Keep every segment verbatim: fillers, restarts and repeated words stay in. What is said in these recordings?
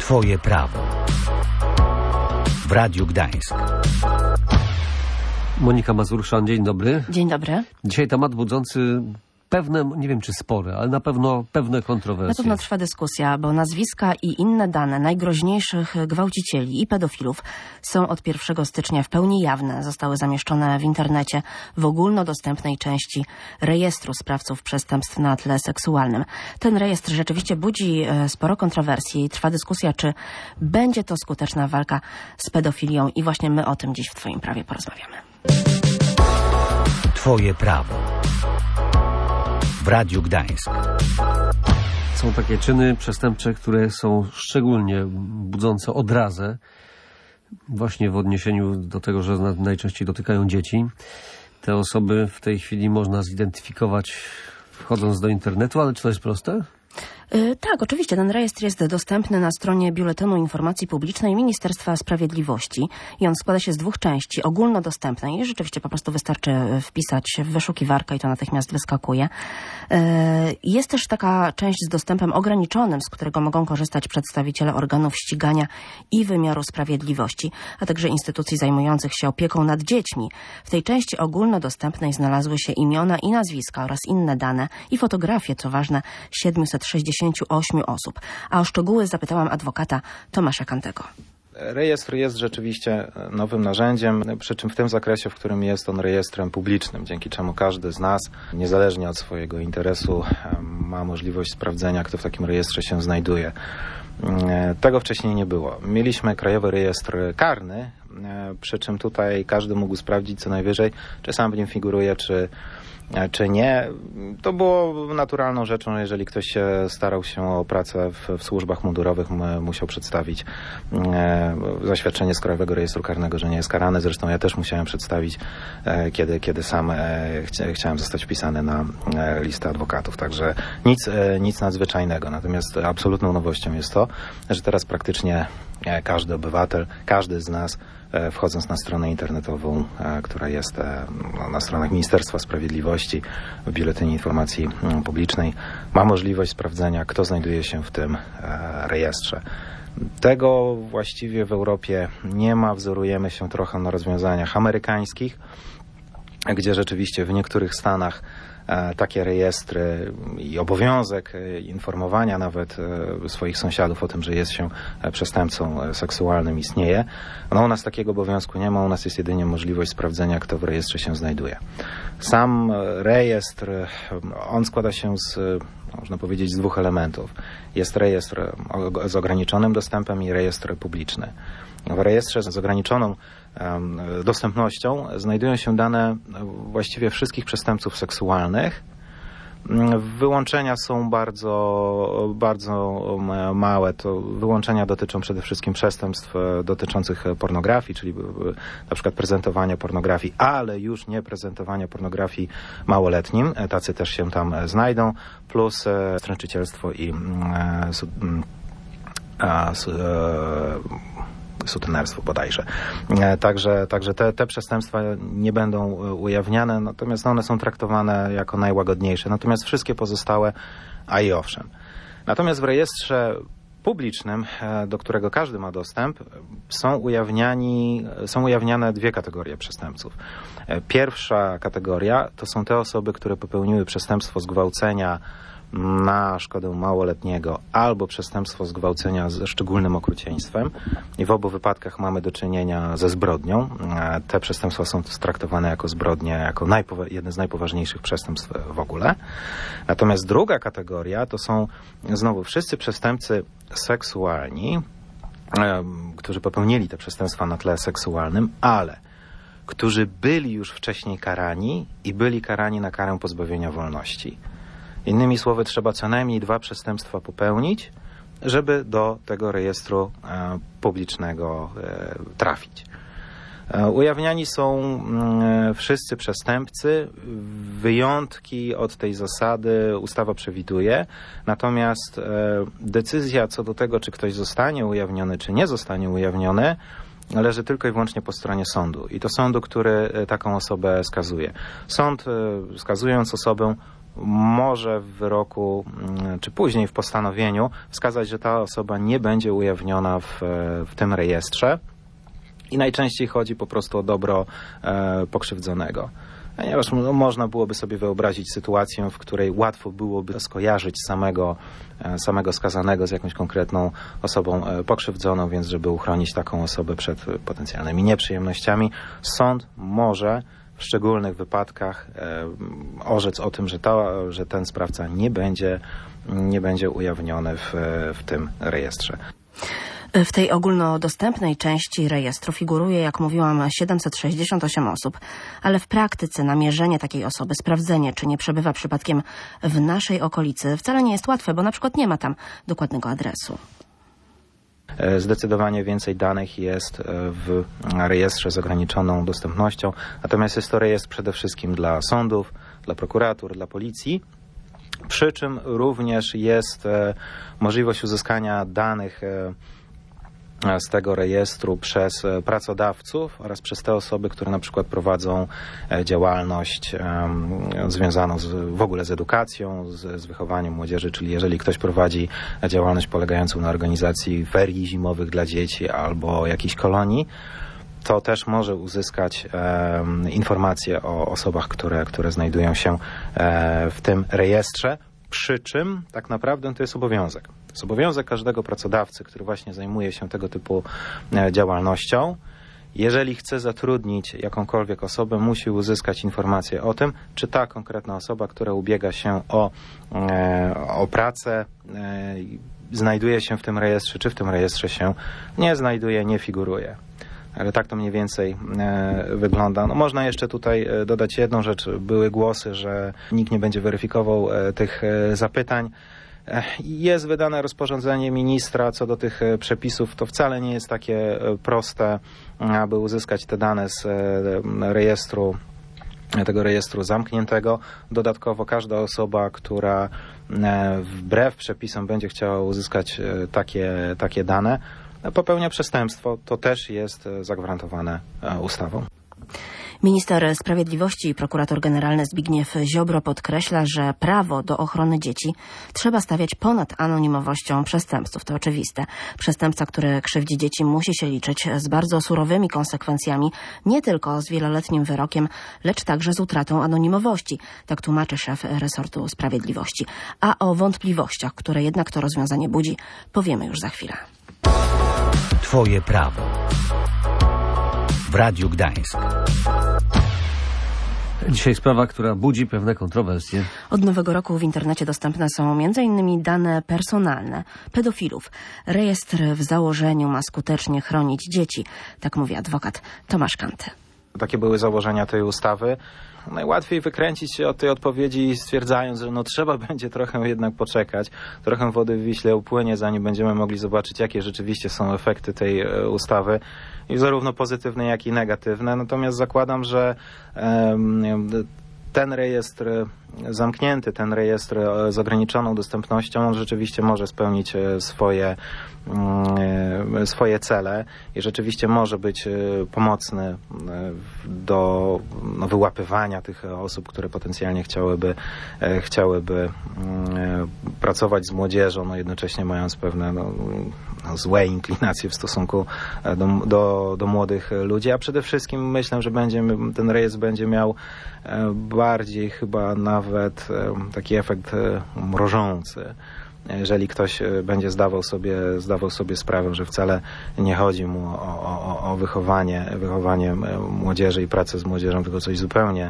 Twoje prawo. W Radiu Gdańsk. Monika Mazurszan, dzień dobry. Dzień dobry. Dzisiaj temat budzący pewne, nie wiem czy spory, ale na pewno pewne kontrowersje. Na pewno trwa dyskusja, bo nazwiska i inne dane najgroźniejszych gwałcicieli i pedofilów są od pierwszego stycznia w pełni jawne. Zostały zamieszczone w internecie w ogólnodostępnej części rejestru sprawców przestępstw na tle seksualnym. Ten rejestr rzeczywiście budzi sporo kontrowersji. Trwa dyskusja, czy będzie to skuteczna walka z pedofilią i właśnie my o tym dziś w Twoim prawie porozmawiamy. Twoje prawo. W Radiu Gdańsk. Są takie czyny przestępcze, które są szczególnie budzące odrazę, właśnie w odniesieniu do tego, że najczęściej dotykają dzieci. Te osoby w tej chwili można zidentyfikować wchodząc do internetu, ale czy to jest proste? Yy, tak, oczywiście. Ten rejestr jest dostępny na stronie Biuletynu Informacji Publicznej Ministerstwa Sprawiedliwości i on składa się z dwóch części. Ogólnodostępnej. Rzeczywiście po prostu wystarczy wpisać w wyszukiwarkę i to natychmiast wyskakuje. Yy, jest też taka część z dostępem ograniczonym, z którego mogą korzystać przedstawiciele organów ścigania i wymiaru sprawiedliwości, a także instytucji zajmujących się opieką nad dziećmi. W tej części ogólnodostępnej znalazły się imiona i nazwiska oraz inne dane i fotografie, co ważne, siedmiuset sześćdziesięciu ośmiu osób. A o szczegóły zapytałam adwokata Tomasza Kantego. Rejestr jest rzeczywiście nowym narzędziem, przy czym w tym zakresie, w którym jest on rejestrem publicznym, dzięki czemu każdy z nas, niezależnie od swojego interesu, ma możliwość sprawdzenia, kto w takim rejestrze się znajduje. Tego wcześniej nie było. Mieliśmy Krajowy Rejestr Karny, przy czym tutaj każdy mógł sprawdzić co najwyżej, czy sam w nim figuruje, czy czy nie. To było naturalną rzeczą, jeżeli ktoś się starał się o pracę w, w służbach mundurowych, musiał przedstawić e, zaświadczenie z Krajowego Rejestru Karnego, że nie jest karany. Zresztą ja też musiałem przedstawić, e, kiedy, kiedy sam e, chcia, chciałem zostać wpisany na e, listę adwokatów. Także nic, e, nic nadzwyczajnego. Natomiast absolutną nowością jest to, że teraz praktycznie e, każdy obywatel, każdy z nas, wchodząc na stronę internetową, która jest na stronach Ministerstwa Sprawiedliwości w Biuletynie Informacji Publicznej, ma możliwość sprawdzenia, kto znajduje się w tym rejestrze. Tego właściwie w Europie nie ma. Wzorujemy się trochę na rozwiązaniach amerykańskich, gdzie rzeczywiście w niektórych stanach takie rejestry i obowiązek informowania nawet swoich sąsiadów o tym, że jest się przestępcą seksualnym, istnieje. No u nas takiego obowiązku nie ma, u nas jest jedynie możliwość sprawdzenia, kto w rejestrze się znajduje. Sam rejestr, on składa się z, można powiedzieć, z dwóch elementów. Jest rejestr z ograniczonym dostępem i rejestr publiczny. W rejestrze z ograniczoną um, dostępnością znajdują się dane właściwie wszystkich przestępców seksualnych. Wyłączenia są bardzo, bardzo małe. To wyłączenia dotyczą przede wszystkim przestępstw dotyczących pornografii, czyli na przykład prezentowania pornografii, ale już nie prezentowania pornografii małoletnim. Tacy też się tam znajdą, plus stręczycielstwo i e, su, a, su, e, sutenerstwo bodajże. Także, także te, te przestępstwa nie będą ujawniane, natomiast one są traktowane jako najłagodniejsze. Natomiast wszystkie pozostałe, a i owszem. Natomiast w rejestrze publicznym, do którego każdy ma dostęp, są ujawniani, są ujawniane dwie kategorie przestępców. Pierwsza kategoria to są te osoby, które popełniły przestępstwo zgwałcenia na szkodę małoletniego albo przestępstwo zgwałcenia ze szczególnym okrucieństwem i w obu wypadkach mamy do czynienia ze zbrodnią. Te przestępstwa są traktowane jako zbrodnie, jako najpowa- jedne z najpoważniejszych przestępstw w ogóle. Natomiast druga kategoria to są znowu wszyscy przestępcy seksualni, którzy popełnili te przestępstwa na tle seksualnym, ale którzy byli już wcześniej karani i byli karani na karę pozbawienia wolności. Innymi słowy, trzeba co najmniej dwa przestępstwa popełnić, żeby do tego rejestru e, publicznego e, trafić. E, ujawniani są e, wszyscy przestępcy. Wyjątki od tej zasady ustawa przewiduje. Natomiast e, decyzja co do tego, czy ktoś zostanie ujawniony, czy nie zostanie ujawniony, leży tylko i wyłącznie po stronie sądu. I to sądu, który taką osobę skazuje. Sąd, skazując osobę, może w wyroku czy później w postanowieniu wskazać, że ta osoba nie będzie ujawniona w, w tym rejestrze i najczęściej chodzi po prostu o dobro e, pokrzywdzonego. Ponieważ no, można byłoby sobie wyobrazić sytuację, w której łatwo byłoby skojarzyć samego, samego skazanego z jakąś konkretną osobą pokrzywdzoną, więc żeby uchronić taką osobę przed potencjalnymi nieprzyjemnościami, sąd może w szczególnych wypadkach e, orzec o tym, że, to, że ten sprawca nie będzie, nie będzie ujawniony w, w tym rejestrze. W tej ogólnodostępnej części rejestru figuruje, jak mówiłam, siedemset sześćdziesiąt osiem osób, ale w praktyce namierzenie takiej osoby, sprawdzenie, czy nie przebywa przypadkiem w naszej okolicy, wcale nie jest łatwe, bo na przykład nie ma tam dokładnego adresu. Zdecydowanie więcej danych jest w rejestrze z ograniczoną dostępnością, natomiast jest to rejestr przede wszystkim dla sądów, dla prokuratur, dla policji, przy czym również jest możliwość uzyskania danych z tego rejestru przez pracodawców oraz przez te osoby, które na przykład prowadzą działalność um, związaną z, w ogóle z edukacją, z, z wychowaniem młodzieży, czyli jeżeli ktoś prowadzi działalność polegającą na organizacji ferii zimowych dla dzieci albo jakiejś kolonii, to też może uzyskać um, informacje o osobach, które, które znajdują się e, w tym rejestrze. Przy czym tak naprawdę to jest obowiązek. To jest obowiązek każdego pracodawcy, który właśnie zajmuje się tego typu działalnością. Jeżeli chce zatrudnić jakąkolwiek osobę, musi uzyskać informację o tym, czy ta konkretna osoba, która ubiega się o, o pracę, znajduje się w tym rejestrze, czy w tym rejestrze się nie znajduje, nie figuruje. Ale tak to mniej więcej e, wygląda. No, można jeszcze tutaj dodać jedną rzecz. Były głosy, że nikt nie będzie weryfikował e, tych e, zapytań. E, jest wydane rozporządzenie ministra co do tych e, przepisów. To wcale nie jest takie e, proste, aby uzyskać te dane z e, rejestru, tego rejestru zamkniętego. Dodatkowo każda osoba, która e, wbrew przepisom będzie chciała uzyskać e, takie, takie dane, popełnia przestępstwo, to też jest zagwarantowane ustawą. Minister Sprawiedliwości i prokurator generalny Zbigniew Ziobro podkreśla, że prawo do ochrony dzieci trzeba stawiać ponad anonimowością przestępców. To oczywiste. Przestępca, który krzywdzi dzieci, musi się liczyć z bardzo surowymi konsekwencjami, nie tylko z wieloletnim wyrokiem, lecz także z utratą anonimowości. Tak tłumaczy szef resortu Sprawiedliwości. A o wątpliwościach, które jednak to rozwiązanie budzi, powiemy już za chwilę. Twoje prawo. W Radiu Gdańsk. Dzisiaj sprawa, która budzi pewne kontrowersje. Od nowego roku w internecie dostępne są między innymi dane personalne pedofilów. Rejestr w założeniu ma skutecznie chronić dzieci, tak mówi adwokat Tomasz Kanty. Takie były założenia tej ustawy. Najłatwiej wykręcić się od tej odpowiedzi, stwierdzając, że no trzeba będzie trochę jednak poczekać. Trochę wody w Wiśle upłynie, zanim będziemy mogli zobaczyć, jakie rzeczywiście są efekty tej ustawy. I zarówno pozytywne, jak i negatywne. Natomiast zakładam, że um, ten rejestr zamknięty, ten rejestr z ograniczoną dostępnością, on rzeczywiście może spełnić swoje, swoje cele i rzeczywiście może być pomocny do no, wyłapywania tych osób, które potencjalnie chciałyby, chciałyby pracować z młodzieżą, no jednocześnie mając pewne no, no, złe inklinacje w stosunku do, do, do młodych ludzi, a przede wszystkim myślę, że będzie, ten rejestr będzie miał bardziej chyba nawet taki efekt mrożący. Jeżeli ktoś będzie zdawał sobie, zdawał sobie sprawę, że wcale nie chodzi mu o, o, o wychowanie, wychowanie młodzieży i pracę z młodzieżą, tylko coś zupełnie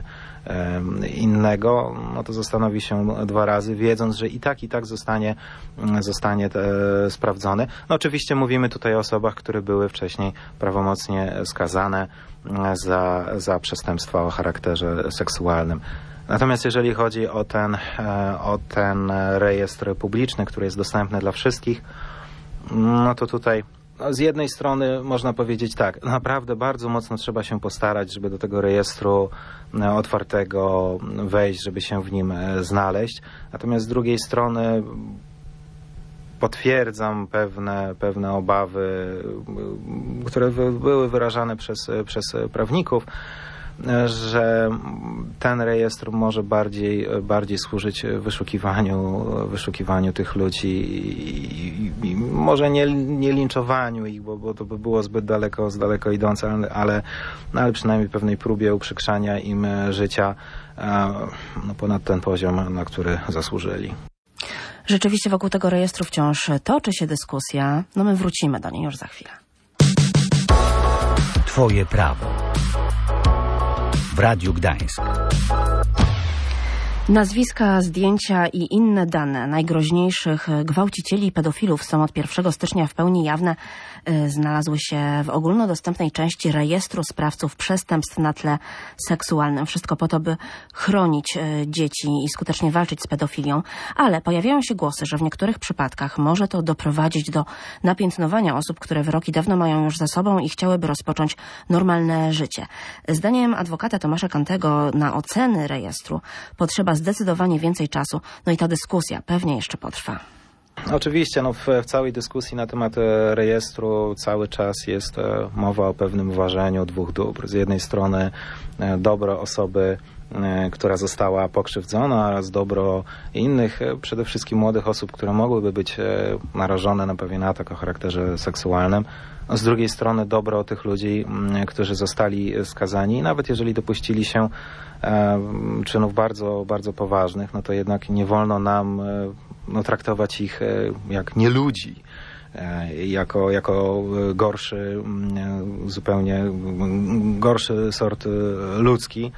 innego, no to zastanowi się dwa razy, wiedząc, że i tak, i tak zostanie, zostanie sprawdzony. No oczywiście mówimy tutaj o osobach, które były wcześniej prawomocnie skazane za, za przestępstwa o charakterze seksualnym. Natomiast jeżeli chodzi o ten, o ten rejestr publiczny, który jest dostępny dla wszystkich, no to tutaj no z jednej strony można powiedzieć tak, naprawdę bardzo mocno trzeba się postarać, żeby do tego rejestru otwartego wejść, żeby się w nim znaleźć. Natomiast z drugiej strony potwierdzam pewne, pewne obawy, które były wyrażane przez, przez prawników, że ten rejestr może bardziej, bardziej służyć wyszukiwaniu, wyszukiwaniu tych ludzi i, i, i może nie, nie linczowaniu ich, bo, bo to by było zbyt daleko, z daleko idące, ale, ale, ale przynajmniej pewnej próbie uprzykrzania im życia no, ponad ten poziom, na który zasłużyli. Rzeczywiście wokół tego rejestru wciąż toczy się dyskusja. No my wrócimy do niej już za chwilę. Twoje prawo. W Radiu Gdańsk. Nazwiska, zdjęcia i inne dane najgroźniejszych gwałcicieli i pedofilów są od pierwszego stycznia w pełni jawne. Znalazły się w ogólnodostępnej części rejestru sprawców przestępstw na tle seksualnym. Wszystko po to, by chronić dzieci i skutecznie walczyć z pedofilią. Ale pojawiają się głosy, że w niektórych przypadkach może to doprowadzić do napiętnowania osób, które wyroki dawno mają już za sobą i chciałyby rozpocząć normalne życie. Zdaniem adwokata Tomasza Kantego na oceny rejestru potrzeba zdecydowanie więcej czasu. No i ta dyskusja pewnie jeszcze potrwa. Oczywiście, no w, w całej dyskusji na temat rejestru cały czas jest mowa o pewnym ważeniu dwóch dóbr. Z jednej strony dobro osoby, która została pokrzywdzona, oraz dobro innych, przede wszystkim młodych osób, które mogłyby być narażone na pewien atak o charakterze seksualnym. Z drugiej strony dobro tych ludzi, którzy zostali skazani, nawet jeżeli dopuścili się czynów bardzo, bardzo poważnych, no to jednak nie wolno nam no, traktować ich jak nieludzi, jako, jako gorszy, zupełnie gorszy sort ludzki.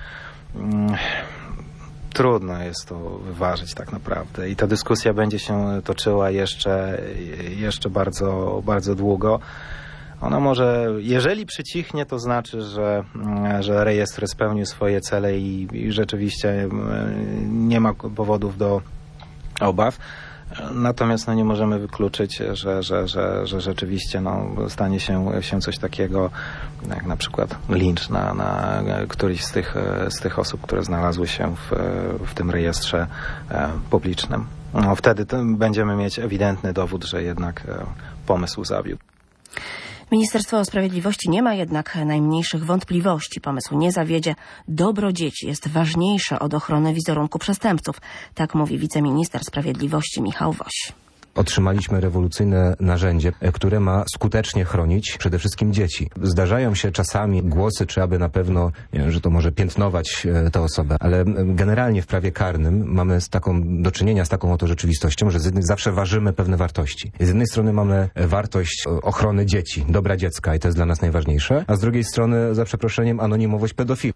Trudno jest to wyważyć tak naprawdę i ta dyskusja będzie się toczyła jeszcze, jeszcze bardzo, bardzo długo. Ona może, jeżeli przycichnie, to znaczy, że, że rejestr spełnił swoje cele i, i rzeczywiście nie ma powodów do obaw. Natomiast no, nie możemy wykluczyć, że, że, że, że rzeczywiście no, stanie się, się coś takiego, jak na przykład lincz na, na któryś z tych, z tych osób, które znalazły się w, w tym rejestrze publicznym. No, wtedy będziemy mieć ewidentny dowód, że jednak pomysł zawiódł. Ministerstwo Sprawiedliwości nie ma jednak najmniejszych wątpliwości. Pomysł nie zawiedzie. Dobro dzieci jest ważniejsze od ochrony wizerunku przestępców. Tak mówi wiceminister sprawiedliwości Michał Woś. Otrzymaliśmy rewolucyjne narzędzie, które ma skutecznie chronić przede wszystkim dzieci. Zdarzają się czasami głosy, czy aby na pewno, nie wiem, że to może piętnować tę osobę, ale generalnie w prawie karnym mamy z taką, do czynienia z taką oto rzeczywistością, że z jednej, zawsze ważymy pewne wartości. Z jednej strony mamy wartość ochrony dzieci, dobra dziecka i to jest dla nas najważniejsze, a z drugiej strony, za przeproszeniem, anonimowość pedofilów.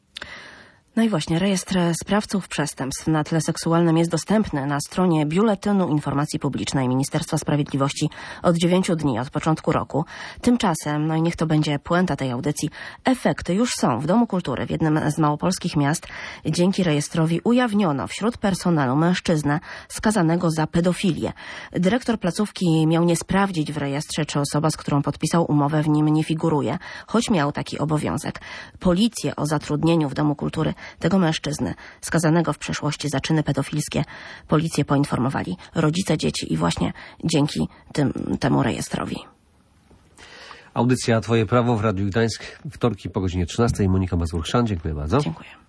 No i właśnie, rejestr sprawców przestępstw na tle seksualnym jest dostępny na stronie Biuletynu Informacji Publicznej Ministerstwa Sprawiedliwości od dziewięciu dni, od początku roku. Tymczasem, no i niech to będzie puenta tej audycji, efekty już są. W Domu Kultury w jednym z małopolskich miast dzięki rejestrowi ujawniono wśród personelu mężczyznę skazanego za pedofilię. Dyrektor placówki miał nie sprawdzić w rejestrze, czy osoba, z którą podpisał umowę, w nim nie figuruje, choć miał taki obowiązek. Policję o zatrudnieniu w Domu Kultury tego mężczyzny, skazanego w przeszłości za czyny pedofilskie, policję poinformowali rodzice dzieci i właśnie dzięki tym, temu rejestrowi. Audycja Twoje prawo w Radiu Gdańsk, wtorki po godzinie trzynastej. Monika Mazur-Chrzan, dziękuję bardzo. Dziękuję.